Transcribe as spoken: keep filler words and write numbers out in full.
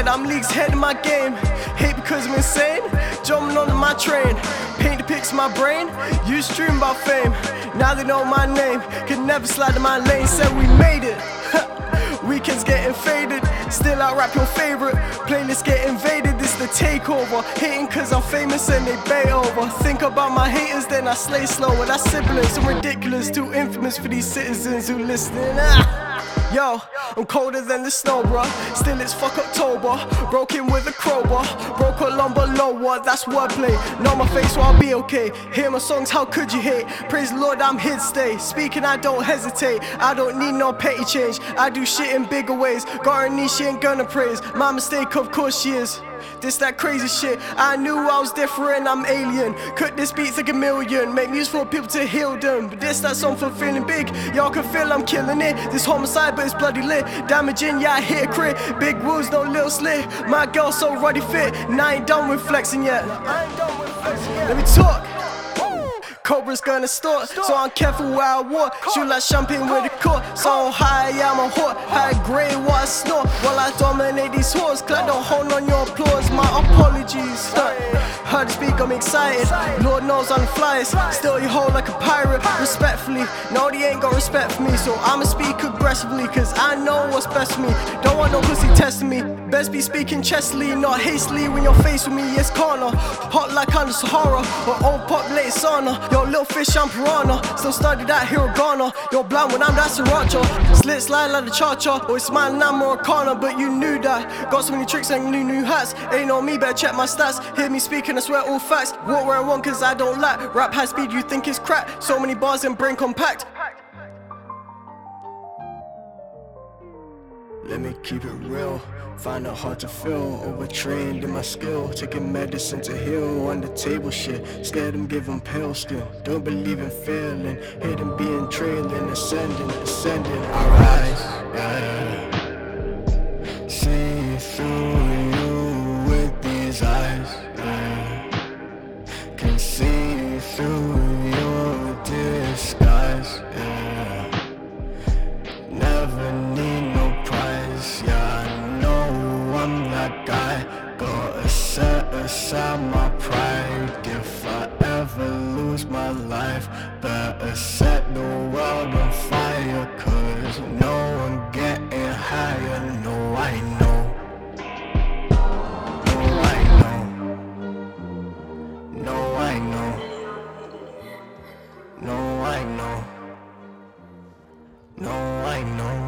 I'm leagues ahead in my game. Hate because I'm insane, jumping on my train. Paint the pics in my brain, used to dream about fame. Now they know my name, could never slide in my lane. Said we made it. Weekends getting faded, still I rap your favorite. Playlist get invaded, this the takeover. Hating cause I'm famous and they bay over. Think about my haters, then I slay slower. That's siblings, I'm ridiculous, too infamous for these citizens who listening. Ah. Yo, I'm colder than the snow, bruh. Still it's fuck October. Broken with a crowbar. Broke a lumber lower, that's wordplay. Know my face, so I'll be okay. Hear my songs, how could you hate? Praise the Lord, I'm here to stay. Speaking, I don't hesitate. I don't need no petty change. I do shit in bigger ways. Got her niche, she ain't gonna praise. My mistake, of course she is. This that crazy shit, I knew I was different, I'm alien. Cut this beats like a million, make music for people to heal them. But this that song for feeling big, y'all can feel I'm killing it. This homicide but it's bloody lit, damaging, yeah I hit a crit. Big wounds, no little slit, my girl so ruddy fit. And I ain't done with flexing yet. Let me talk. Cobra's gonna start, so I'm careful where I walk. Shoot like champagne with a cork, so high, yeah, I'm a whore. High grade, what I snort, while I dominate these whores. Cause I don't hold on your applause, my apologies. Heard to speak, I'm excited, Lord knows I'm the flyest. Still you hold like a pirate, respectfully. No, they ain't got respect for me, so I'ma speak aggressively. Cause I know what's best for me, don't want no pussy testing me. Best be speaking chestily, not hastily. When you're faced with me, it's corner. Hot like under Sahara, or old pop late sauna. Yo, little fish, I'm piranha. Still study that hiragana. You're blind when I'm that sriracha. Slit slide like the cha-cha. Always smiling, I'm more corner, but you knew that. Got so many tricks and new new hats. Ain't on me, better check my stats. Hear me speaking, I swear all facts. Walk where I want cause I don't lack. Rap high speed, you think it's crack. So many bars and brain compact. Let me keep it real, find it hard to feel. Overtrained in my skill, taking medicine to heal. On the table shit, scared them give them pale still. Don't believe in failing, hidden being trailing. Ascending, ascending, I rise, yeah. See through you with these eyes, yeah. Can see through your disguise, yeah. Never need no yeah, I know I'm that guy. Gotta set aside my pride. If I ever lose my life, better set the world on fire. Cause no one getting higher. No, I know. No, I know. No, I know. No, I know. No, I know.